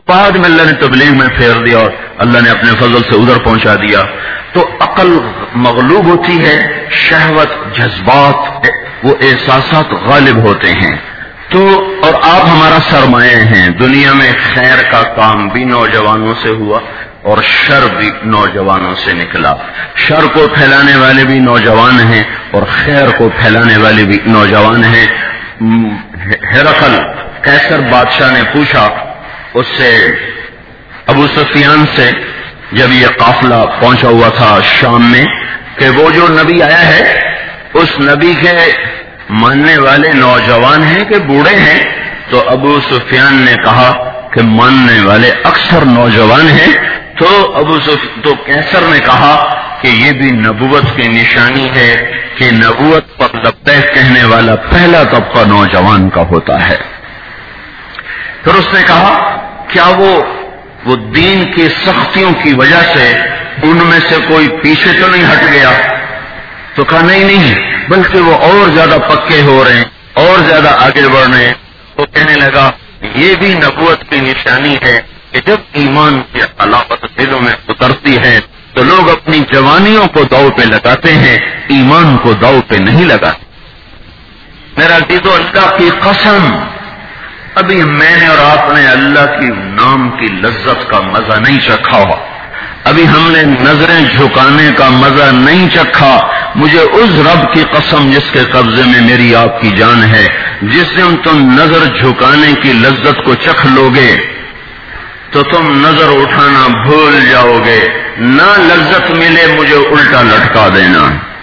بعد میں اللہ نے تبلیغ میں پھیر دیا اور اللہ نے اپنے فضل سے ادھر پہنچا دیا. تو عقل مغلوب ہوتی ہے، شہوت، جذبات، وہ احساسات غالب ہوتے ہیں. تو اور آپ ہمارا سرمایہ ہیں. دنیا میں خیر کا کام بھی نوجوانوں سے ہوا اور شر بھی نوجوانوں سے نکلا. شر کو پھیلانے والے بھی نوجوان ہیں اور خیر کو پھیلانے والے بھی نوجوان ہیں. ہرقل قیصر بادشاہ نے پوچھا اس سے، ابو سفیان سے، جب یہ قافلہ پہنچا ہوا تھا شام میں، کہ وہ جو نبی آیا ہے اس نبی کے ماننے والے نوجوان ہیں کہ بوڑھے ہیں؟ تو ابو سفیان نے کہا کہ ماننے والے اکثر نوجوان ہیں. تو قیصر نے کہا کہ یہ بھی نبوت کی نشانی ہے کہ نبوت پر لبیک کہنے والا پہلا طبقہ نوجوان کا ہوتا ہے. پھر اس نے کہا کیا وہ دین کی سختیوں کی وجہ سے ان میں سے کوئی پیچھے تو نہیں ہٹ گیا؟ تو کہا نہیں، بلکہ وہ اور زیادہ پکے ہو رہے ہیں، اور زیادہ آگے بڑھ رہے ہیں. تو کہنے لگا یہ بھی نبوت کی نشانی ہے کہ جب ایمان کی علاقت دلوں میں اترتی ہے تو لوگ اپنی جوانیوں کو داؤ پہ لگاتے ہیں، ایمان کو داؤ پہ نہیں لگاتے. میرا عزیزو، اللہ کی قسم، ابھی میں نے اور آپ نے اللہ کی نام کی لذت کا مزہ نہیں چکھا ہوا. ابھی ہم نے نظریں جھکانے کا مزہ نہیں چکھا. مجھے اس رب کی قسم جس کے قبضے میں میری آپ کی جان ہے، جس دن تم نظر جھکانے کی لذت کو چکھ لو گے تو تم نظر اٹھانا بھول جاؤ گے. نہ لذت ملے مجھے الٹا لٹکا دینا.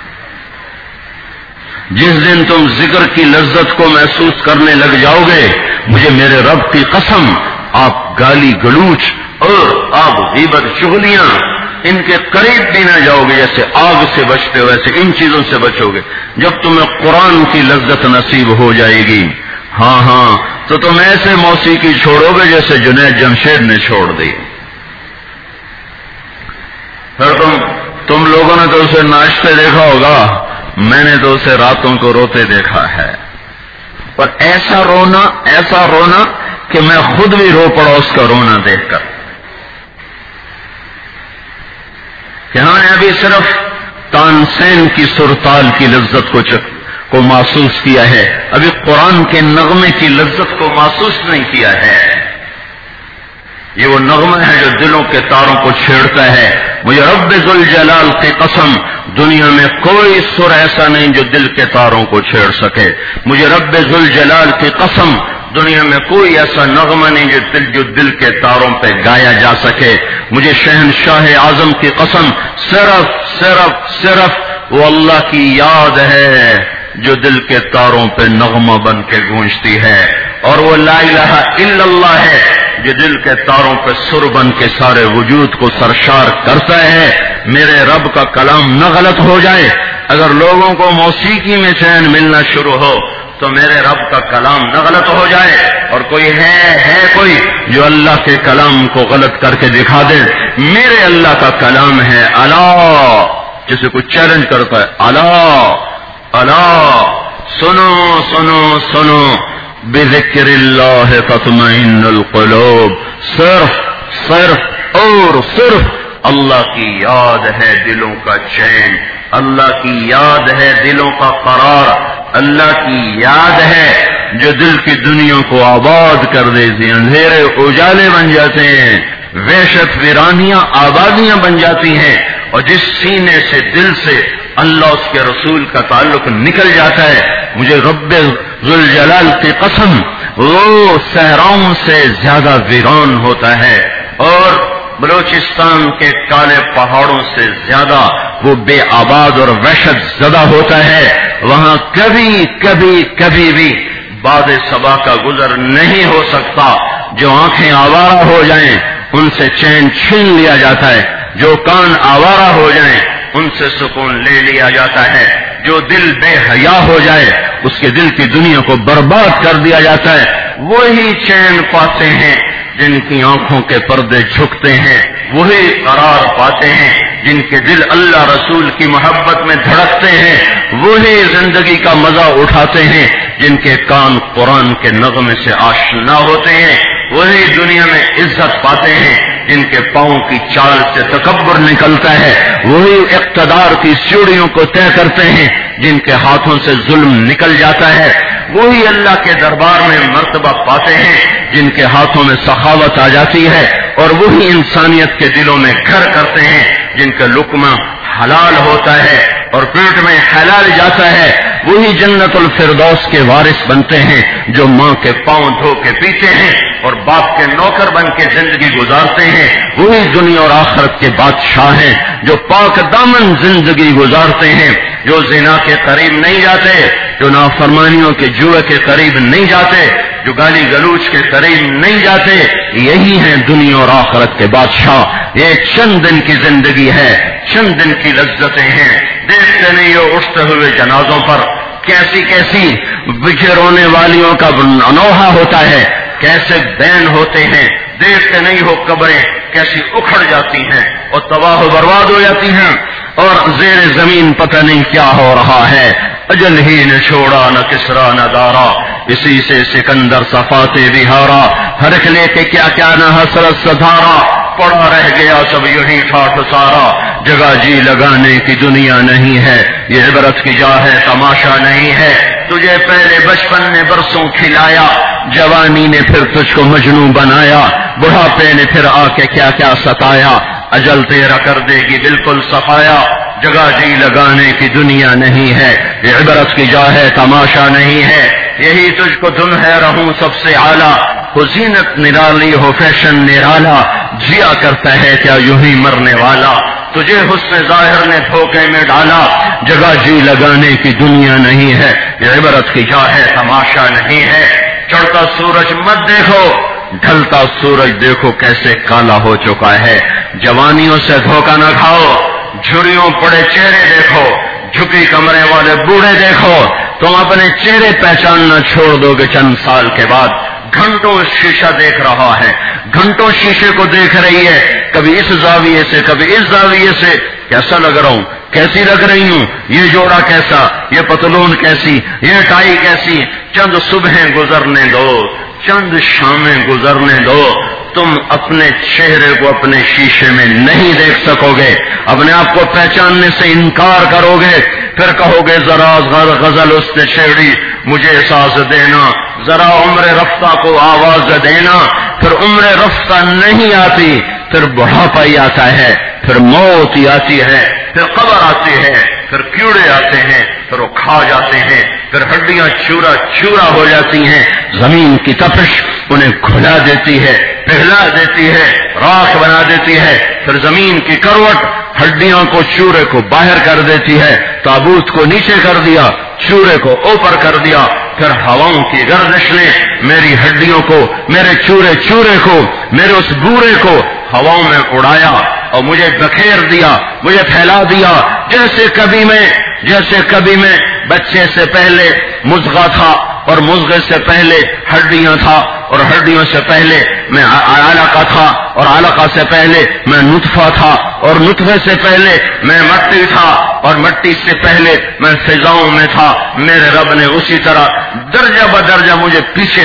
جس دن تم ذکر کی لذت کو محسوس کرنے لگ جاؤ گے، مجھے میرے رب کی قسم، آپ گالی گلوچ اور آپ غیبت چغلیاں ان کے قریب بھی نہ جاؤ گے. جیسے آگ سے بچتے ہو ویسے ان چیزوں سے بچو گے. جب تمہیں قرآن کی لذت نصیب ہو جائے گی، ہاں تو تم ایسے موسیقی چھوڑو گے جیسے جنید جمشید نے چھوڑ دی. پھر تم لوگوں نے تو اسے ناچتے دیکھا ہوگا، میں نے تو اسے راتوں کو روتے دیکھا ہے. پر ایسا رونا کہ میں خود بھی رو پڑا اس کا رونا دیکھ کر. کہ ہاں نے ابھی صرف تانسین کی سرتال کی لذت کو محسوس کیا ہے، ابھی قرآن کے نغمے کی لذت کو محسوس نہیں کیا ہے. یہ وہ نغمہ ہے جو دلوں کے تاروں کو چھیڑتا ہے. مجھے رب ذوالجلال کی قسم، دنیا میں کوئی سر ایسا نہیں جو دل کے تاروں کو چھیڑ سکے. مجھے رب ذوالجلال کی قسم، دنیا میں کوئی ایسا نغمہ نہیں جو دل کے تاروں پہ گایا جا سکے. مجھے شہنشاہ اعظم کی قسم، صرف وہ اللہ کی یاد ہے جو دل کے تاروں پہ نغمہ بن کے گونجتی ہے، اور وہ لا الہ الا اللہ ہے جو دل کے تاروں پہ سر بن کے سارے وجود کو سرشار کرتا ہے. میرے رب کا کلام نہ غلط ہو جائے. اگر لوگوں کو موسیقی میں چین ملنا شروع ہو تو میرے رب کا کلام نہ غلط ہو جائے. اور کوئی کوئی جو اللہ کے کلام کو غلط کر کے دکھا دے. میرے اللہ کا کلام ہے الا، جسے کوئی چیلنج کرتا ہے، الا سنو بذکر اللہ تطمئن القلوب. صرف اللہ کی یاد ہے دلوں کا چین، اللہ کی یاد ہے دلوں کا قرار، اللہ کی یاد ہے جو دل کی دنیا کو آباد کر دیتی. اندھیرے اجالے بن جاتے ہیں، وحشت ویرانیاں آبادیاں بن جاتی ہیں. اور جس سینے سے، دل سے اللہ اس کے رسول کا تعلق نکل جاتا ہے، مجھے رب ذوالجلال کی قسم، وہ صحراؤں سے زیادہ ویران ہوتا ہے اور بلوچستان کے کالے پہاڑوں سے زیادہ وہ بے آباد اور وحشت زدہ ہوتا ہے. وہاں کبھی بھی باد صبا کا گزر نہیں ہو سکتا. جو آنکھیں آوارہ ہو جائیں ان سے چین چھین لیا جاتا ہے، جو کان آوارہ ہو جائیں ان سے سکون لے لیا جاتا ہے، جو دل بے حیا ہو جائے اس کے دل کی دنیا کو برباد کر دیا جاتا ہے. وہی چین پاتے ہیں جن کی آنکھوں کے پردے جھکتے ہیں، وہی قرار پاتے ہیں جن کے دل اللہ رسول کی محبت میں دھڑکتے ہیں، وہی زندگی کا مزہ اٹھاتے ہیں جن کے کان قرآن کے نغمے سے آشنا ہوتے ہیں. وہی دنیا میں عزت پاتے ہیں جن کے پاؤں کی چال سے تکبر نکلتا ہے، وہی اقتدار کی سیڑھیوں کو طے کرتے ہیں جن کے ہاتھوں سے ظلم نکل جاتا ہے، وہی اللہ کے دربار میں مرتبہ پاتے ہیں جن کے ہاتھوں میں سخاوت آ جاتی ہے، اور وہی انسانیت کے دلوں میں گھر کرتے ہیں جن کا لقمہ حلال ہوتا ہے اور پیٹ میں حلال جاتا ہے، وہی جنت الفردوس کے وارث بنتے ہیں جو ماں کے پاؤں دھو کے پیتے ہیں اور باپ کے نوکر بن کے زندگی گزارتے ہیں، وہی دنیا اور آخرت کے بادشاہ ہیں جو پاک دامن زندگی گزارتے ہیں، جو زنا کے قریب نہیں جاتے، جو نافرمانیوں کے جوئے کے قریب نہیں جاتے، جو گالی گلوچ کے قریب نہیں جاتے، یہی ہیں دنیا اور آخرت کے بادشاہ۔ یہ چند دن کی زندگی ہے، چند دن کی لذتیں ہیں، دیکھتے نہیں ہو اٹھتے ہوئے جنازوں پر کیسی کیسی بچے رونے والیوں کا انوہا ہوتا ہے، کیسے بین ہوتے ہیں، دیکھتے نہیں ہو قبریں کیسی اکھڑ جاتی ہیں اور تباہ و برباد ہو جاتی ہیں، اور زیر زمین پتہ نہیں کیا ہو رہا ہے۔ اجل ہی نے چھوڑا نہ کسرا نہ دارا، اسی سے سکندر صفاتے بہارا، ہر ایک لے کے کیا کیا نہ حسرت ستارا، پڑا رہ گیا سب یہیں ٹھاٹھ سارا، جگہ جی لگانے کی دنیا نہیں ہے، یہ عبرت کی جا ہے تماشا نہیں ہے، تجھے پہلے بچپن نے برسوں کھلایا، جوانی نے پھر تجھ کو مجنوں بنایا، بڑھاپے نے پھر آ کے کیا کیا ستایا، اجل تیرا کر دے گی بالکل صفایا، جگہ جی لگانے کی دنیا نہیں ہے، یہ عبرت کی جا ہے تماشا نہیں ہے، یہی تجھ کو دن ہے رہوں سب سے اعلیٰ، ہو زینت نرالی ہو فیشن نرالا، جیا کرتا ہے کیا یوں ہی مرنے والا، تجھے حسن ظاہر نے دھوکے میں ڈالا، جگہ جی لگانے کی دنیا نہیں ہے، یہ عبرت کی جا ہے تماشا نہیں ہے، چڑھتا سورج مت دیکھو، ڈھلتا سورج دیکھو کیسے کالا ہو چکا ہے، جوانیوں سے دھوکہ نہ کھاؤ، جھریوں پڑے چہرے دیکھو، جھکی کمرے والے بوڑھے دیکھو، تم اپنے چہرے پہچاننا چھوڑ دو گے چند سال کے بعد۔ گھنٹوں شیشہ دیکھ رہا ہے، گھنٹوں شیشے کو دیکھ رہی ہے، کبھی اس زاویے سے کبھی اس زاویے سے، کیسا لگ رہا ہوں، کیسی لگ رہی ہوں، یہ جوڑا کیسا، یہ پتلون کیسی، یہ ٹائی کیسی، چند صبحیں گزرنے دو، چند شامیں گزرنے دو، تم اپنے چہرے کو اپنے شیشے میں نہیں دیکھ سکو گے، اپنے آپ کو پہچاننے سے انکار کرو گے، پھر کہو گے ذرا غزل اس نے چھیڑی مجھے احساس دینا، ذرا عمر رفتہ کو آواز دینا، پھر عمر رفتہ نہیں آتی، پھر بڑھاپا ہی آتا ہے، پھر موت ہی آتی ہے، پھر قبر آتی ہے، پھر کیڑے آتے ہیں، پھر وہ کھا جاتے ہیں، پھر ہڈیاں چورا چورا ہو جاتی ہیں، زمین کی تپش انہیں کھلا دیتی ہے، پگھلا دیتی ہے، راکھ بنا دیتی ہے، پھر زمین کی کروٹ ہڈیوں کو چورے کو باہر کر دیتی ہے، تابوت کو نیچے کر دیا، چورے کو اوپر کر دیا، پھر ہواؤں کی گردش نے میری ہڈیوں کو، میرے چورے کو، میرے اس بورے کو ہواؤں میں اڑایا اور مجھے بکھیر دیا، مجھے پھیلا دیا، جیسے کبھی میں بچے سے پہلے مضغہ تھا اور مضغے سے پہلے ہڈیاں تھا اور ہڈیوں سے پہلے میں علقہ تھا اور علقہ سے پہلے میں نطفہ تھا اور نطفے سے پہلے میں مٹی تھا اور مٹی سے پہلے میں فضاؤں میں تھا، میرے رب نے اسی طرح درجہ بدرجہ مجھے پیچھے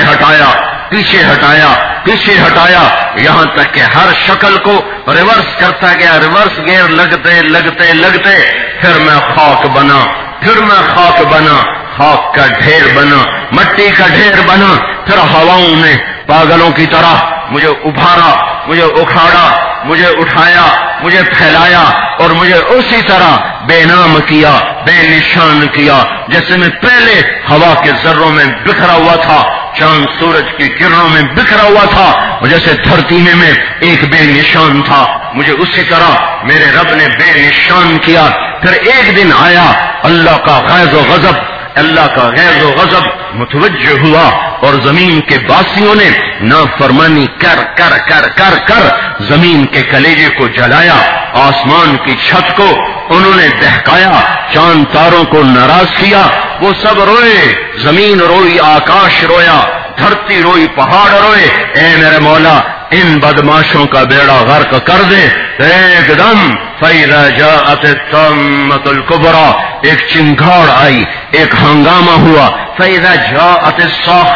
ہٹایا یہاں تک کہ ہر شکل کو ریورس کرتا گیا، ریورس گیئر لگتے پھر میں خاک بنا، خاک کا ڈھیر بنا، مٹی کا ڈھیر بنا، پھر ہواؤں میں پاگلوں کی طرح مجھے ابھارا، مجھے اکھاڑا، مجھے اٹھایا، مجھے پھیلایا اور مجھے اسی طرح بے نام کیا، بے نشان کیا، جیسے میں پہلے ہوا کے ذروں میں بکھرا ہوا تھا، چاند سورج کی کرنوں میں بکھرا ہوا تھا، اور جیسے دھرتی میں ایک بے نشان تھا، مجھے اسی طرح میرے رب نے بے نشان کیا۔ پھر ایک دن آیا اللہ کا غیظ و غضب متوجہ ہوا اور زمین کے باسیوں نے نافرمانی کر زمین کے کلیجے کو جلایا، آسمان کی چھت کو انہوں نے دہکایا، چاند تاروں کو ناراض کیا، وہ سب روئے، زمین روئی، آکاش رویا، دھرتی روئی، پہاڑ روئے، اے میرے مولا ان بدماشوں کا بیڑا غرق کر دے۔ ایک دم فَإِذَا جَاءَتِ الطَّامَّةُ الْكُبْرَى، ایک چنگھاڑ آئی، ایک ہنگامہ ہوا، فَإِذَا جَاءَتِ الصَّاخَّةُ،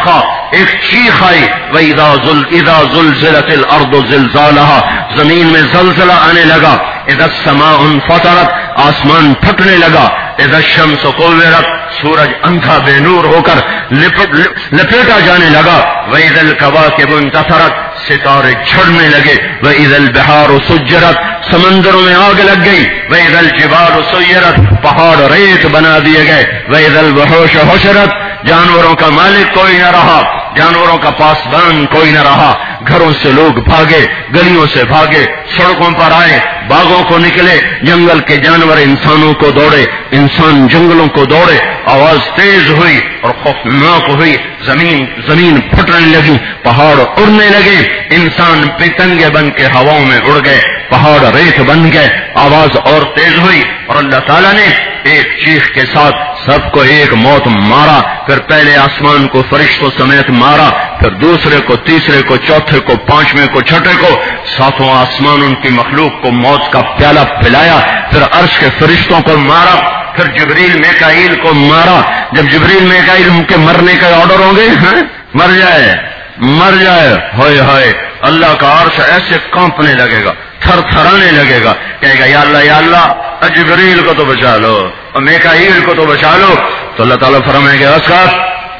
ایک چیخ آئی، اذا زلزلت الارض زلزالها، زمین میں زلزلہ آنے لگا، اذا السماء انفطرت، آسمان پھٹنے لگا، اذا الشمس كورت، سورج اندھا بے نور ہو کر لپیٹا جانے لگا، واذا الكواكب انتثرت، ستارے جھڑنے لگے، واذا البحار سجرت، سمندروں میں آگ لگ گئی، واذا الجبال سيرت، پہاڑ ریت بنا دیے گئے، واذا الوحوش حشرت، جانوروں کا مالک کوئی نہ رہا، جانوروں کا پاسبان کوئی نہ رہا، گھروں سے لوگ بھاگے، گلیوں سے بھاگے، سڑکوں پر آئے، باغوں کو نکلے، جنگل کے جانور انسانوں کو دوڑے، انسان جنگلوں کو دوڑے، آواز تیز ہوئی اور خوفناک ہوئی، زمین پھٹنے لگی، پہاڑ اڑنے لگے، انسان پتنگے بن کے ہواؤں میں اڑ گئے، پہاڑ ریت بن گئے، آواز اور تیز ہوئی، اور اللہ تعالیٰ نے ایک چیخ کے ساتھ سب کو ایک موت مارا، پھر پہلے آسمان کو فرشتوں سمیت مارا، پھر دوسرے کو، تیسرے کو، چوتھے کو، پانچویں کو، چھٹے کو، ساتوں آسمان ان کی مخلوق کو موت کا پیالہ پلایا، پھر عرش کے فرشتوں کو مارا، پھر جبریل میکائیل کو مارا۔ جب جبریل میکائیل ان کے مرنے کا آرڈر ہوں گے، مر جائے، ہوئے ہوئے، اللہ کا عرش ایسے کانپنے لگے گا، تھر تھرانے لگے گا، کہے گا یا اللہ یا اللہ، جبریل کو تو بچا لو اور میکائیل کو تو بچا لو، تو اللہ تعالیٰ فرمائے گا اسکت،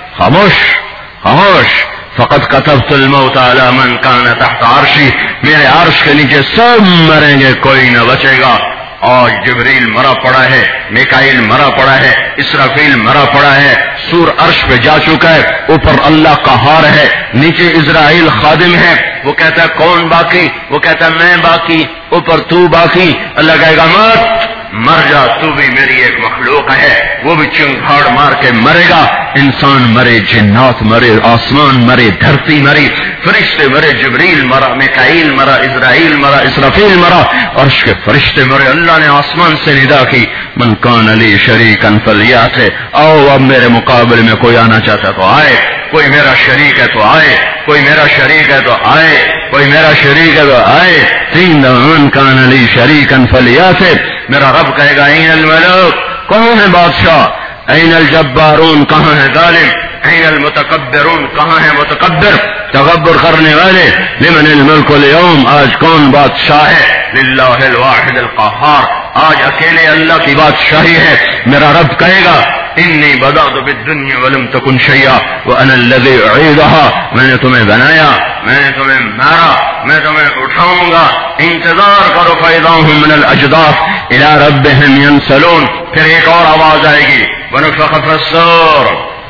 خاموش، فقط كتبت الموت على من كان تحت عرشی، میرے عرش کے نیچے سب مریں گے، کوئی نہ بچے گا۔ آج جبریل مرا پڑا ہے، میکائیل مرا پڑا ہے، اسرافیل مرا پڑا ہے، سور عرش پہ جا چکا ہے، اوپر اللہ قہار ہے، نیچے اسرائیل خادم ہے، وہ کہتا ہے کون باقی، وہ کہتا ہے میں باقی، اوپر تو باقی، اللہ کہے گا مت، مر جا، تو بھی میری ایک مخلوق ہے، وہ بھی چنگھاڑ مار کے مرے گا، انسان مرے، جنات مرے، آسمان مرے، دھرتی مری، فرشتے مرے، جبریل مرا، میکائیل مرا، اسرائیل مرا، اسرافیل مرا، عرش کے فرشتے مرے۔ اللہ نے آسمان سے ندا کی، من کان لی شریکا فلیأت، آؤ اب میرے مقابلے میں کوئی آنا چاہتا تو آئے، کوئی میرا شریک ہے تو آئے، کوئی میرا شریک ہے تو آئے، کوئی میرا شریک ہے تو آئے، تین من کان لی شریکا فلیأت۔ میرا رب کہے گا این الملوک، کہاں ہے بادشاہ، این الجبارون، کہاں ہے ظالم، این المتکبرون، کہاں ہے متکبر، تکبر کرنے والے، لمن الملک اليوم، آج کون بادشاہ ہے، للہ الواحد القہار، آج اکیلے اللہ کی بادشاہی ہے۔ میرا رب کہے گا انی بدأت بالدنیا ولم تکن شیئا وانا الذی اعیدها، میں نے تمہیں بنایا، میں نے تمہیں مارا، میں تمہیں اٹھاؤں گا، انتظار کرو، فاذا هم من الاجداث الى ربهم ينسلون۔ پھر ایک اور آواز آئے گی، ونفخ في الصور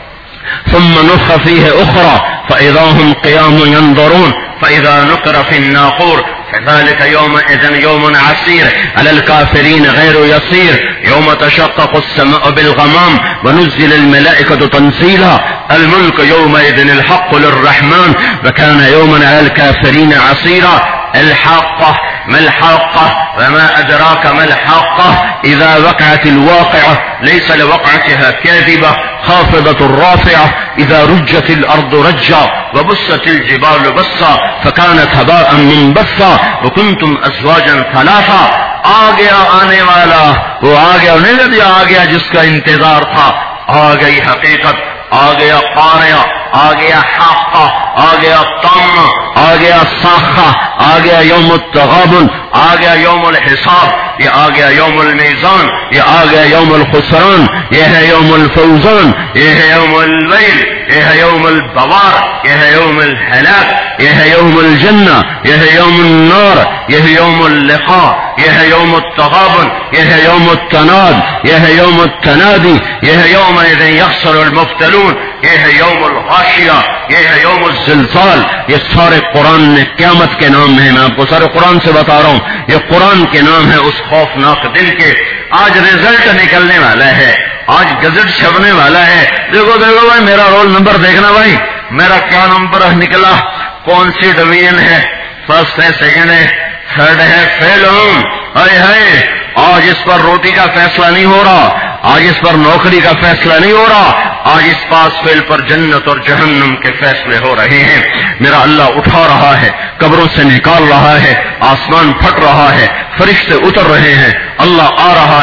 ثم نفخ فيه اخرى فاذا هم قيام ينظرون فاذا نقر في الناقور فذلك يومئذ يوم عسير على الكافرين غير يسير يوم تشقق السماء بالغمام ونزل الملائكة تنزيلا الملك يومئذ الحق للرحمن وكان يوما على الكافرين عسيرا۔ الحاقة ما الحاقة وما أدراك ما الحاقة إذا وقعت الواقعة ليس لوقعتها كاذبة خافضة رافعة إذا رجت الأرض رجا وبست الجبال بسا فكانت هباء منبثا وكنتم أزواجا ثلاثا۔ آگیا آنے والا، وہ آگیا نہیں، آگیا جس کا انتظار تھا، آ گئی حقیقت، آ گیا قارعہ، آ گیا حاقہ، آ گیا طامہ، آ گیا صاخہ، آ گیا یوم التغابن، آ گیا یوم الحساب، یہ آ گیا یوم المیزان، یہ آ گیا یوم الخسران، یہ ہے یوم الفوزان، یہ ہے یوم الویل، یہ ہے یوم البوار، یہ ہے یوم الہلاک، یہ ہے یوم الجنہ، یہ ہے یوم النار، یہ ہے یوم اللقاء، یہ ہے یوم التغابن، یہ ہے یوم التناد، یہ ہے یوم التنادی، یہ ہے یوم اذن یخسر المبتلون، یہ ہے یوم الغاشیہ، یہ ہے یوم الزلزال۔ یہ سارے قرآن نے قیامت کے نام ہیں، میں آپ کو سارے قرآن سے بتا رہا ہوں، یہ قرآن کے نام ہے اس خوفناک دن کے۔ آج رزلٹ نکلنے والا ہے، آج گزٹ چھپنے والا ہے، دیکھو بھائی میرا رول نمبر دیکھنا، بھائی میرا کیا نمبر نکلا، کون سی ڈویژن ہے، فرسٹ ہے، سیکنڈ ہے، تھرڈ ہے، فیل ہوں، ہائے آج اس پر روٹی کا فیصلہ نہیں ہو رہا، آج اس پر نوکری کا فیصلہ نہیں ہو رہا، آج اس پاس فیل پر جنت اور جہنم کے فیصلے ہو رہے ہیں۔ میرا اللہ اٹھا رہا ہے، قبروں سے نکال رہا ہے، آسمان پھٹ رہا ہے، فرشتے اتر رہے ہیں، اللہ آ رہا ہے،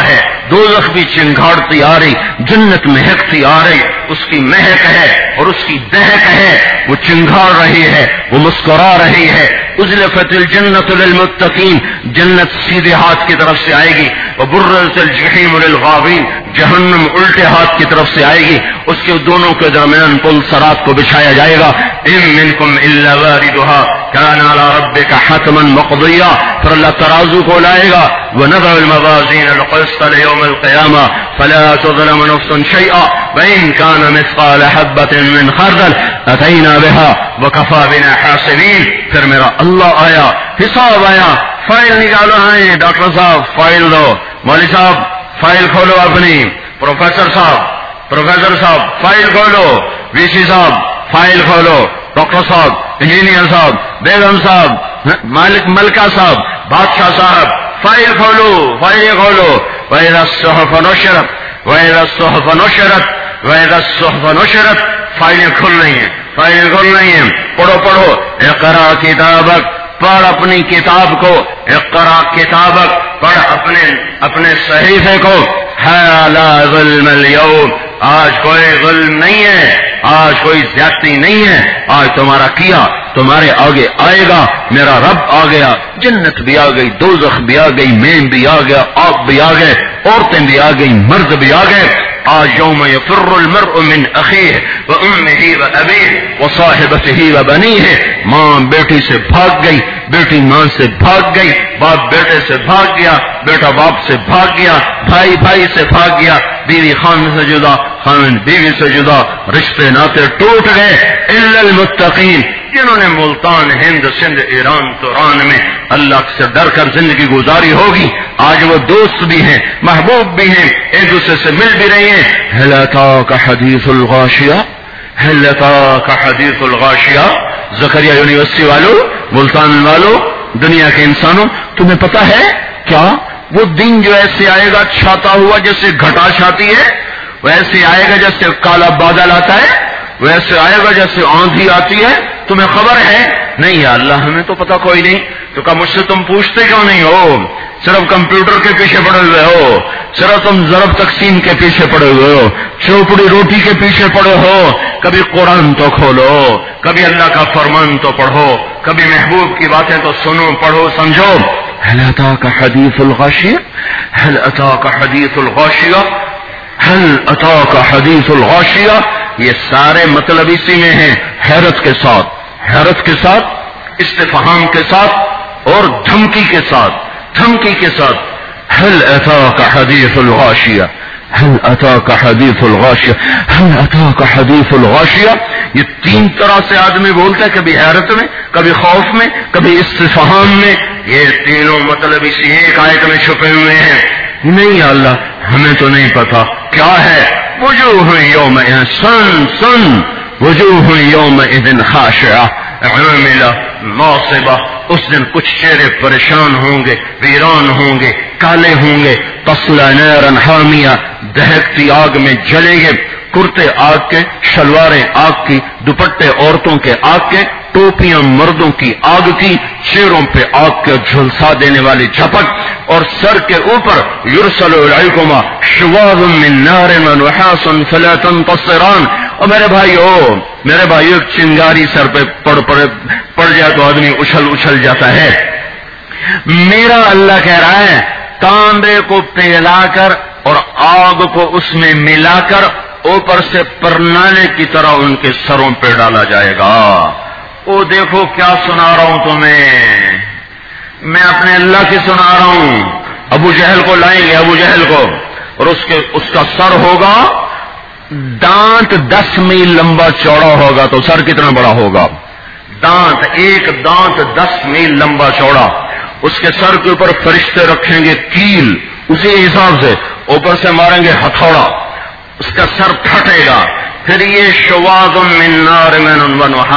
دوزخ بھی چنگھاڑتی آ رہی، جنت مہکتی آ رہی، اس کی مہک ہے اور اس کی دہک ہے، وہ چنگھاڑ رہی ہے، وہ مسکرا رہی ہے۔ ازلفت الجنت للمتقین، جنت سیدھے ہاتھ کی طرف سے آئے گی، وبرزت الجحیم للغاوین، جہنم الٹے ہاتھ کی طرف سے آئے گی، اس کے دونوں کے درمیان پل صراط کو بچھایا جائے گا۔ ان منکم الا واردها كان على ربك حتما مقضيا، پھر اللہ ترازو کو لائے گا، ونضع الموازين القسط ليوم القيامة فلا تظلم نفس شيئا وإن كان مثقال حبة من خردل أتينا بها وكفى بنا حاسبين۔ پھر میرا اللہ آیا، حساب آیا، فائل نکالو، ہیں ڈاکٹر صاحب فائل دو، مولوی صاحب فائل کھولو اپنی، پروفیسر صاحب فائل کھولو، وی سی صاحب فائل کھولو، ڈاکٹر صاحب، انجینئر صاحب، بیگم صاحب، ملکہ صاحب، بادشاہ صاحب، فائل کھولو، فائلیں کھولو۔ وَإِذَا الصُّحُفُ نُشِرَتْ وَإِذَا الصُّحُفُ نُشِرَتْ وَإِذَا الصُّحُفُ نُشِرَتْ، فائلیں کھل رہی ہیں، پڑھو، اقرا کتابک، پڑھ اپنی کتاب کو، اقرا کتابک، پڑھ اپنے صحیفے کو، لا ظلم اليوم، آج کوئی ظلم نہیں ہے، آج کوئی زیادتی نہیں ہے، آج تمہارا کیا تمہارے آگے آئے گا، میرا رب آ گیا، جنت بھی آ گئی، دوزخ بھی آ گئی، مین بھی آ گیا، آپ بھی آ گئے، عورتیں بھی آ گئی، مرد بھی آ گئے۔ آج یوم یفر المرء من اخیہ وامہ وابیہ وصاحبتہ وبنیہ، ماں بیٹی سے بھاگ گئی، بیٹی ماں سے بھاگ گئی، باپ بیٹے سے بھاگ گیا، بیٹا باپ سے بھاگ گیا، بھائی سے بھاگ گیا، بیوی خاوند سے جدا، خاوند بیوی سے جدا، رشتے ناطے ٹوٹ گئے، الا المتقین، جنہوں نے ملتان، ہند، سندھ، ایران، توران میں اللہ سے ڈر کر زندگی گزاری ہوگی، آج وہ دوست بھی ہیں، محبوب بھی ہیں، ایک دوسرے سے مل بھی رہی ہیں۔ هل اتاك حدیث الغاشیہ، هل اتاك حدیث الغاشیہ، زکریا یونیورسٹی والوں، ملتان والوں، دنیا کے انسانوں، تمہیں پتا ہے کیا وہ دن جو ایسے آئے گا چھاتا ہوا جیسے گھٹا چھاتی ہے، ویسے آئے گا جیسے کالا بادل آتا ہے، ویسے آئے گا جیسے آندھی آتی ہے، تمہیں خبر ہے؟ نہیں یا اللہ ہمیں تو پتا کوئی نہیں۔ تو کہا مجھ سے تم پوچھتے کیوں نہیں ہو؟ صرف کمپیوٹر کے پیچھے پڑے ہوئے ہو، صرف تم ضرب تقسیم کے پیچھے پڑے ہوئے ہو، چوپڑی روٹی کے پیچھے پڑے ہو، کبھی قرآن تو کھولو، کبھی اللہ کا فرمان تو پڑھو، کبھی محبوب کی باتیں تو سنو، پڑھو، سمجھو۔ هل اتاك حدیث الغاشیہ، هل اتاك حدیث الغاشیہ، هل اتاك حدیث الغاشیہ، یہ سارے مطلب اسی میں ہیں، حیرت کے ساتھ، استفہام کے ساتھ اور دھمکی کے ساتھ۔ هل اتاك حدیث الغاشیہ، هل اتاك حدیث الغاشیہ، هل اتاك حدیث الغاشیہ، یہ تین طرح سے آدمی بولتا ہے، کبھی حیرت میں، کبھی خوف میں، کبھی استفہام میں، یہ تینوں مطلب اسی ایک آیت میں چھپے ہوئے ہیں۔ نہیں یا اللہ ہمیں تو نہیں پتا کیا ہے۔ وجوہ یومئذ، سن وجوہ یومئذ خاشعہ عاملہ ناصبہ، اس دن کچھ چہرے پریشان ہوں گے، ویران ہوں گے، کالے ہوں گے، تصلی نارا حامیہ، دہکتی آگ میں جلیں گے، کرتے آگ کے، شلواریں آگ کی، دوپٹے عورتوں کے آگ کے، ٹوپیاں مردوں کی آگ کی، چہروں پہ آگ کے جھلسا دینے والی جھپٹ، اور سر کے اوپر یرسل علیکما شواظ من نار ونحاس فلا تنتصران۔ اور میرے بھائی ایک چنگاری سر پہ پڑ جائے تو آدمی اچھل جاتا ہے۔ میرا اللہ کہہ رہا ہے تانبے کو پگھلا کر اور آگ کو اس میں ملا کر اوپر سے پرنالے کی طرح ان کے سروں پہ ڈالا جائے گا۔ او دیکھو کیا سنا رہا ہوں تمہیں، میں اپنے اللہ کی سنا رہا ہوں۔ ابو جہل کو لائیں گے، ابو جہل کو، اور اس کا سر ہوگا، دانت 10 میل لمبا چوڑا ہوگا، تو سر کتنا بڑا ہوگا؟ ایک دانت 10 میل لمبا چوڑا، اس کے سر کے اوپر فرشتے رکھیں گے کیل، اسی حساب سے اوپر سے ماریں گے ہتھوڑا، اس کا سر پھٹے گا۔ پھر یہ شواظ من نار ونحاس،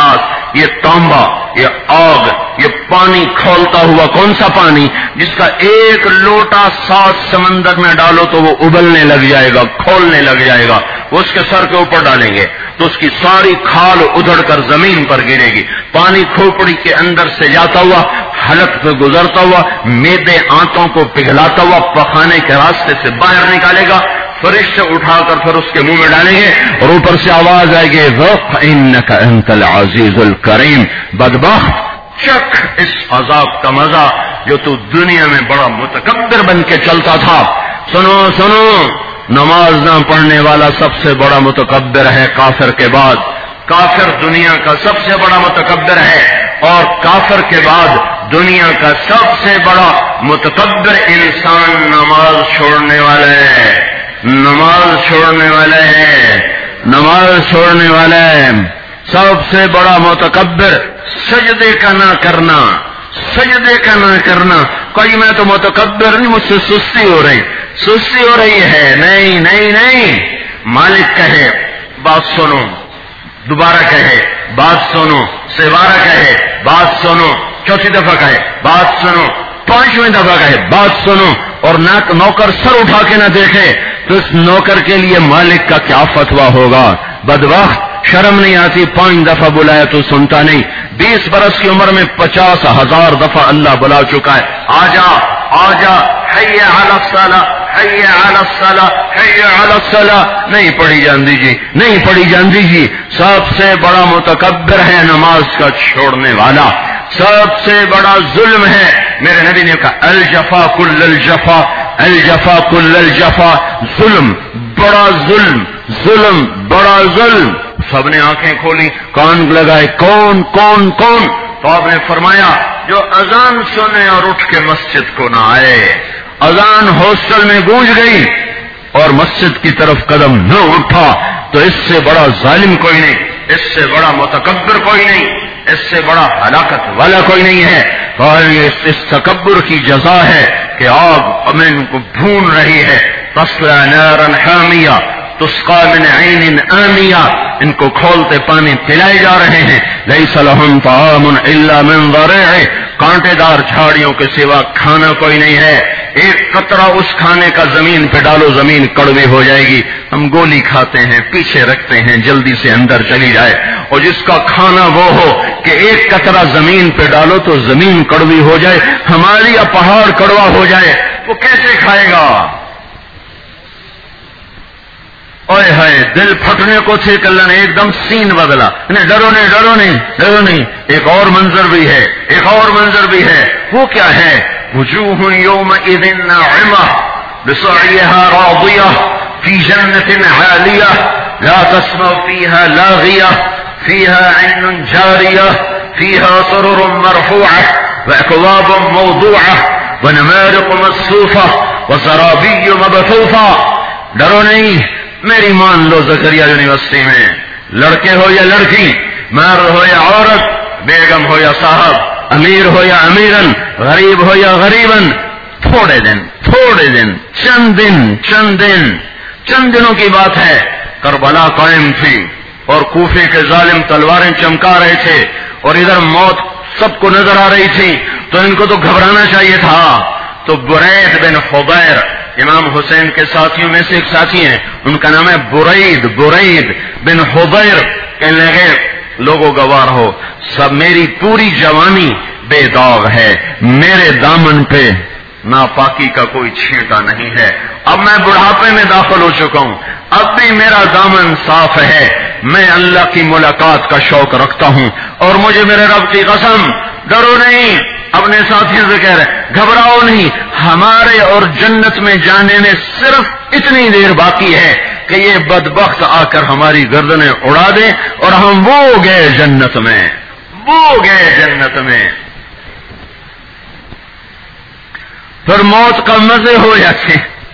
یہ تانبا، یہ آگ، یہ پانی کھولتا ہوا، کون سا پانی؟ جس کا ایک لوٹا 7 سمندر میں ڈالو تو وہ ابلنے لگ جائے گا، کھولنے لگ جائے گا. وہ اس کے سر کے اوپر ڈالیں گے تو اس کی ساری کھال ادھڑ کر زمین پر گرے گی. پانی کھوپڑی کے اندر سے جاتا ہوا، حلق پہ گزرتا ہوا، معدے آنتوں کو پگھلاتا ہوا پخانے کے راستے سے باہر نکالے گا. فرشتے اٹھا کر پھر اس کے منہ میں ڈالیں گے اور اوپر سے آواز آئے گی ذوق انک انت العزیز الکریم، بدبخت چکھ اس عذاب کا مزہ جو تو دنیا میں بڑا متکبر بن کے چلتا تھا. سنو سنو، نماز نہ پڑھنے والا سب سے بڑا متکبر ہے کافر کے بعد. کافر دنیا کا سب سے بڑا متکبر ہے، اور کافر کے بعد دنیا کا سب سے بڑا متکبر انسان نماز چھوڑنے والا ہے. نماز چھوڑنے والا ہے، نماز چھوڑنے والا ہے. سب سے بڑا متکبر سجدے کا نہ کرنا، سجدے کا نہ کرنا. کوئی میں تو متکبر نہیں، مجھ سے سستی ہو رہی، سستی ہو رہی ہے. نہیں نہیں نہیں، مالک کہے بات سنو، دوبارہ کہے بات سنو، سوارہ کہے بات سنو، چوتھی دفعہ کہے بات سنو، 5ویں دفعہ کہے بات سنو، اور نوکر سر اٹھا کے نہ دیکھے تو اس نوکر کے لیے مالک کا کیا فتویٰ ہوگا. بدبخت، شرم نہیں آتی؟ 5 دفعہ بلایا تو سنتا نہیں. 20 برس کی عمر میں 50,000 دفعہ اللہ بلا چکا ہے. آجا آجا، حی علی الصلاۃ، حی علی الصلاۃ، حی علی الصلاۃ. نہیں پڑھی جاندی جی، نہیں پڑھی جاندی جی. سب سے بڑا متکبر ہے نماز کا چھوڑنے والا. سب سے بڑا ظلم ہے، میرے نبی نے کہا الجفا کل الجفا، الجفا کل الجفا. ظلم، بڑا ظلم، ظلم، بڑا ظلم. سب نے آنکھیں کھولی، کان لگائے، کون کون کون؟ تو آپ نے فرمایا جو اذان سنے اور اٹھ کے مسجد کو نہ آئے. اذان ہاسٹل میں گونج گئی اور مسجد کی طرف قدم نہ اٹھا تو اس سے بڑا ظالم کوئی نہیں، اس سے بڑا متکبر کوئی نہیں، اس سے بڑا ہلاکت والا کوئی نہیں ہے. اور اس تکبر کی جزا ہے کہ آگ امن کو بھون رہی ہے. تصلا نارا حامیہ تسقى من عین آنیہ، ان کو کھولتے پانی پلائے جا رہے ہیں. لیس لهم طعام الا من ضریع، کانٹے دار جھاڑیوں کے سوا کھانا کوئی نہیں ہے. ایک قطرہ اس کھانے کا زمین پہ ڈالو، زمین کڑوی ہو جائے گی. ہم گولی کھاتے ہیں، پیچھے رکھتے ہیں جلدی سے اندر چلی جائے. اور جس کا کھانا وہ ہو کہ ایک قطرہ زمین پہ ڈالو تو زمین کڑوی ہو جائے، ہماری یا پہاڑ کڑوا ہو جائے، وہ کیسے کھائے گا؟ اوئے ہائے، دل پھٹنے کو تھے کہ اللہ نے ایک دم سین بدلا. ڈرو نہیں، ڈرو نہیں، ڈرو نہیں. ایک اور منظر بھی ہے، ایک اور منظر بھی ہے. وہ کیا ہے؟ وجوہ یومئذ ناعمہ بسعیہا راضیہ فی جنت عالیہ لا تسمع فیہا لاغیہ فیہا عین جاریہ فیہا سرر مرفوعہ واکواب موضوعہ ونمارق مصفوفہ وزرابی مبثوثہ. ڈرو نہیں، میری مان لو. زکریا یونیورسٹی میں لڑکے ہو یا لڑکی، مرد ہو یا عورت، بیگم ہو یا صاحب، امیر ہو یا امیرن، غریب ہو یا غریبن، تھوڑے دن، تھوڑے دن، چند دن، چند دن، چند دنوں کی بات ہے. کربلا قائم تھی اور کوفے کے ظالم تلواریں چمکا رہے تھے اور ادھر موت سب کو نظر آ رہی تھی. تو ان کو تو گھبرانا چاہیے تھا. تو برید بن خبیر امام حسین کے ساتھیوں میں سے ایک ساتھی ہیں، ان کا نام ہے برید بن خبیر. کہنے لگے لوگوں گوار ہو، سب میری پوری جوانی بے داغ ہے، میرے دامن پہ ناپاکی کا کوئی چھینٹا نہیں ہے. اب میں بڑھاپے میں داخل ہو چکا ہوں، اب بھی میرا دامن صاف ہے. میں اللہ کی ملاقات کا شوق رکھتا ہوں اور مجھے میرے رب کی قسم، ڈرو نہیں. اپنے ساتھیوں سے کہہ رہے گھبراؤ نہیں، ہمارے اور جنت میں جانے میں صرف اتنی دیر باقی ہے کہ یہ بدبخت آ کر ہماری گردنیں اڑا دیں اور ہم وہ گئے جنت میں، وہ گئے جنت میں. پھر موت کا مزے ہو جاتے.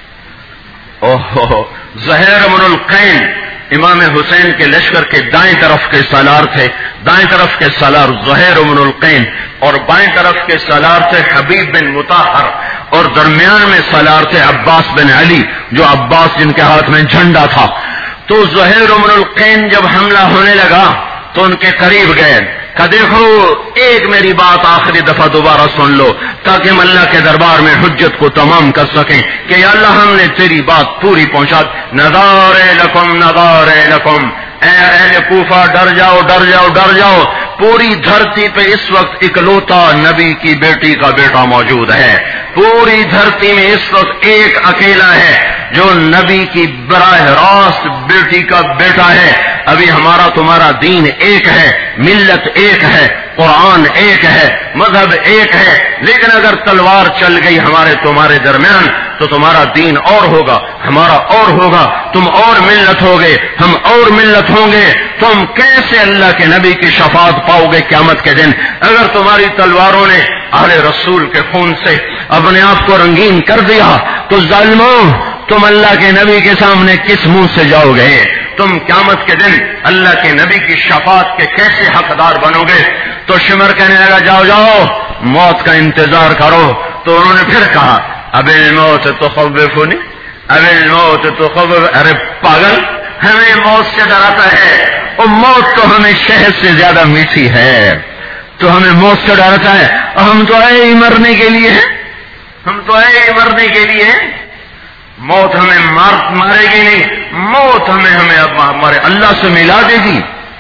اوہو، زہیر بن القین امام حسین کے لشکر کے دائیں طرف کے سالار تھے. دائیں طرف کے سالار زہیر بن القین اور بائیں طرف کے سالار تھے حبیب بن مطہر اور درمیان میں سالار تھے عباس بن علی، جو عباس جن کے ہاتھ میں جھنڈا تھا. تو زہیر بن القین جب حملہ ہونے لگا تو ان کے قریب گئے. کہ دیکھو ایک میری بات آخری دفعہ دوبارہ سن لو تاکہ ہم اللہ کے دربار میں حجت کو تمام کر سکیں کہ یا اللہ ہم نے تیری بات پوری پہنچا. نذار لکم نذار لکم، اے اہل کوفہ ڈر جاؤ ڈر جاؤ ڈر جاؤ. پوری دھرتی پہ اس وقت اکلوتا نبی کی بیٹی کا بیٹا موجود ہے. پوری دھرتی میں اس وقت ایک اکیلا ہے جو نبی کی براہ راست بیٹی کا بیٹا ہے. ابھی ہمارا تمہارا دین ایک ہے، ملت ایک ہے، قرآن ایک ہے، مذہب ایک ہے، لیکن اگر تلوار چل گئی ہمارے تمہارے درمیان تو تمہارا دین اور ہوگا، ہمارا اور ہوگا، تم اور ملت ہوگے، ہم اور ملت ہوں گے. تم کیسے اللہ کے نبی کی شفاعت پاؤ گے قیامت کے دن اگر تمہاری تلواروں نے اہل رسول کے خون سے اپنے آپ کو رنگین کر دیا؟ تو ظالموں، تم اللہ کے نبی کے سامنے کس منہ سے جاؤ گے؟ تم قیامت کے دن اللہ کے نبی کی شفاعت کے کیسے حقدار بنو گے؟ تو شمر کہنے لگا جاؤ جاؤ موت کا انتظار کرو. تو انہوں نے پھر کہا اب الموت تخوفنی اب الموت تخوف. ارے پاگل، ہمیں موت سے ڈراتا ہے، اور موت تو ہمیں شہد سے زیادہ میٹھی ہے. تو ہمیں موت سے ڈراتا ہے، اور ہم تو آئے ہی مرنے کے لیے ہیں، ہم تو آئے ہی مرنے کے لیے ہیں. موت ہمیں مارے گی نہیں، موت ہمیں اب ہمارے اللہ سے ملا دے گی.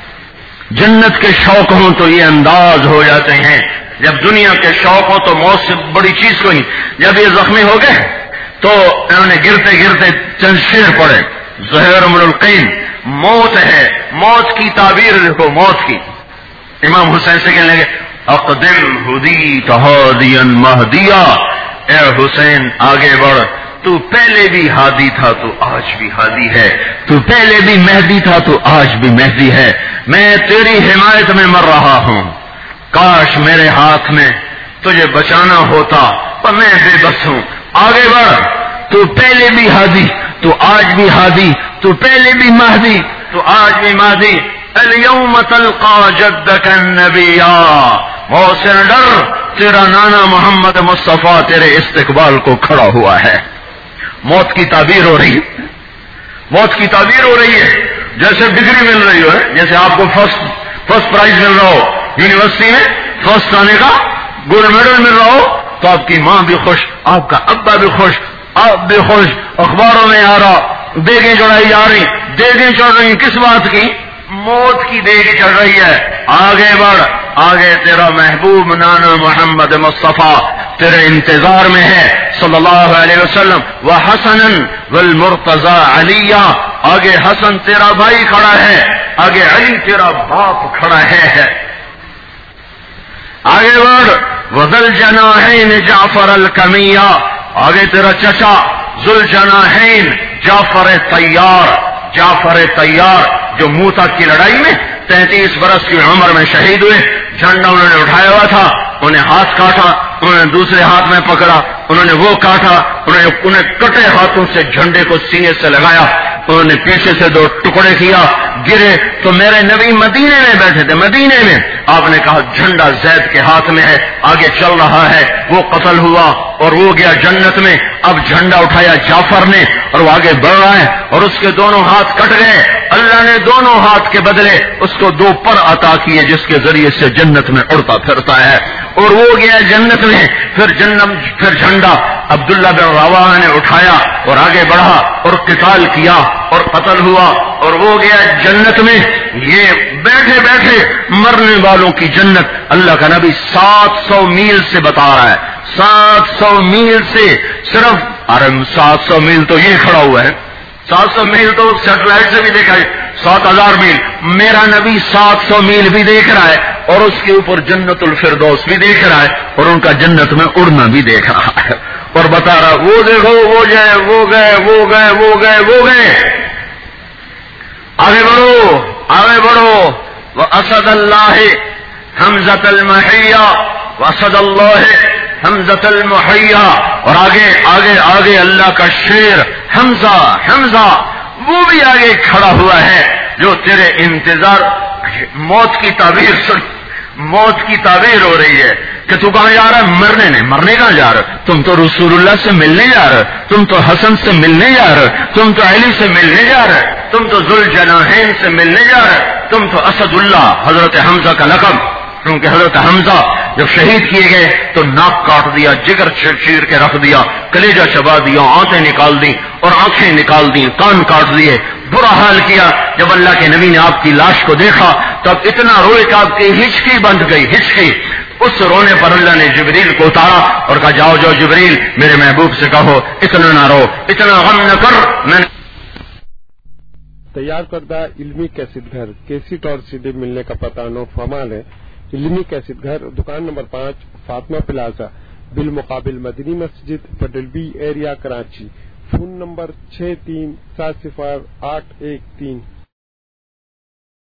جنت کے شوق ہوں تو یہ انداز ہو جاتے ہیں، جب دنیا کے شوق ہوں تو موت سے بڑی چیز کوئی نہیں. جب یہ زخمی ہو گئے تو انہوں نے گرتے گرتے چند شعر پڑے. زہیر من القین، موت ہے، موت کی تعبیر دیکھو موت کی. امام حسین سے کہنے لگے اقدم ہدیت ہادیا مہدیا، اے حسین آگے بڑھ، تو پہلے بھی ہادی تھا تو آج بھی ہادی ہے، تو پہلے بھی مہدی تھا تو آج بھی مہدی ہے. میں تیری حمایت میں مر رہا ہوں، کاش میرے ہاتھ میں تجھے بچانا ہوتا پر میں بے بس ہوں. آگے بڑھ، تو پہلے بھی ہادی تو آج بھی ہادی، تو پہلے بھی مہدی تو آج بھی مہدی. الیوم تلقا جدک النبیا، موت سے نہ ڈر، تیرا نانا محمد مصطفیٰ تیرے استقبال کو کھڑا ہوا ہے. موت کی تعبیر ہو رہی ہے، موت کی تعبیر ہو رہی ہے. جیسے ڈگری مل رہی ہے، جیسے آپ کو فرسٹ پرائز مل رہا ہو یونیورسٹی میں، فرسٹ آنے کا گولڈ میڈل مل رہا ہو، تو آپ کی ماں بھی خوش، آپ کا ابا بھی خوش، آپ بھی خوش. اخباروں میں آ رہا دیگیں چڑھائی جا رہی، دیگیں چڑھ رہی، کس بات کی؟ موت کی دیگ چڑھ رہی ہے. آگے بڑھ، آگے تیرا محبوب نانا محمد مصطفیٰ تیرے انتظار میں ہے صلی اللہ علیہ وسلم. وحسنا والمرتضی علیہ، آگے حسن تیرا بھائی کھڑا ہے، آگے علی تیرا باپ کھڑا ہے. آگے بڑھ، وذل جناحین جعفر الکمیہ، آگے تیرا چچا ذوالجناحین جعفر طیار، جعفر طیار جو موتا کی لڑائی میں 33 برس کی عمر میں شہید ہوئے. جھنڈا انہوں نے اٹھایا ہوا تھا، انہیں ہاتھ کاٹا، انہوں نے دوسرے ہاتھ میں پکڑا، انہوں نے وہ کاٹا، انہیں کٹے ہاتھوں سے جھنڈے کو سینے سے لگایا، انہوں نے پیچھے سے 2 ٹکڑے کیا، گرے تو میرے نبی مدینے میں بیٹھے تھے، مدینے میں. آپ نے کہا جھنڈا زید کے ہاتھ میں ہے، آگے چل رہا ہے. وہ قتل ہوا اور وہ گیا جنت میں. اب جھنڈا اٹھایا جعفر نے اور وہ آگے بڑھ رہا ہے اور اس کے دونوں ہاتھ کٹ گئے. اللہ نے دونوں ہاتھ کے بدلے اس کو 2 پر عطا کیے جس کے ذریعے سے جنت میں اڑتا پھرتا ہے، اور وہ گیا جنت میں. پھر جھنڈا عبداللہ بن رواحہ نے اٹھایا اور آگے بڑھا اور قتال کیا اور قتل ہوا اور وہ گیا جنت میں. یہ بیٹھے بیٹھے مرنے والوں کی جنت اللہ کا نبی 700 میل سے بتا رہا ہے. 700 میل سے، صرف 700 میل تو یہ کھڑا ہوا ہے، 700 میل تو سیٹلائٹ سے بھی دیکھا ہے، 7000 میل. میرا نبی 700 میل بھی دیکھ رہا ہے اور اس کے اوپر جنت الفردوس بھی دیکھ رہا ہے اور ان کا جنت میں اڑنا بھی دیکھ رہا ہے اور بتا رہا وہ دیکھو وہ جائے وہ گئے وہ گئے وہ گئے وہ گئے. آگے بڑھو آگے بڑھو. واسد اللہ حمزۃ المحیہ، واسد اللہ حمزۃ المحیہ. اور آگے آگے آگے اللہ کا شیر حمزہ، حمزہ وہ بھی آگے کھڑا ہوا ہے جو تیرے انتظار. موت کی تعبیر سن، موت کی تعبیر ہو رہی ہے کہ تو کہاں جا رہا ہے؟ مرنے نہیں. مرنے کہاں جا رہا؟ تم تو رسول اللہ سے ملنے جا رہے، تم تو حسن سے ملنے جا رہے، تم تو علی سے ملنے جا رہے، تم تو ذوالجناحین سے ملنے جا رہے، تم تو اسد اللہ حضرت حمزہ کا لقب کیونکہ حضرت حمزہ جب شہید کیے گئے تو ناک کاٹ دیا، جگر چیر کے رکھ دیا، کلیجہ چبا دیا، آنتیں نکال دی اور آنکھیں نکال دی، کان کاٹ دیے، برا حال کیا۔ جب اللہ کے نبی نے آپ کی لاش کو دیکھا تو اب اتنا روئے کہ آپ کی ہچکی بند گئی، ہچکی۔ اس رونے پر اللہ نے جبریل کو اتارا اور کہا جاؤ جاؤ جبریل میرے محبوب سے کہو اتنا نہ رو، اتنا غم نہ کر۔ میں تیار کردہ علمی کیسٹ گھر، کیسٹ اور CD ملنے کا پتہ نو فرمان ہے۔ علمی کیسٹ گھر، دکان نمبر 5، فاطمہ پلازا، بالمقابل مدنی مسجد، پڈلبی ایریا، کراچی۔ Phone number 6370 813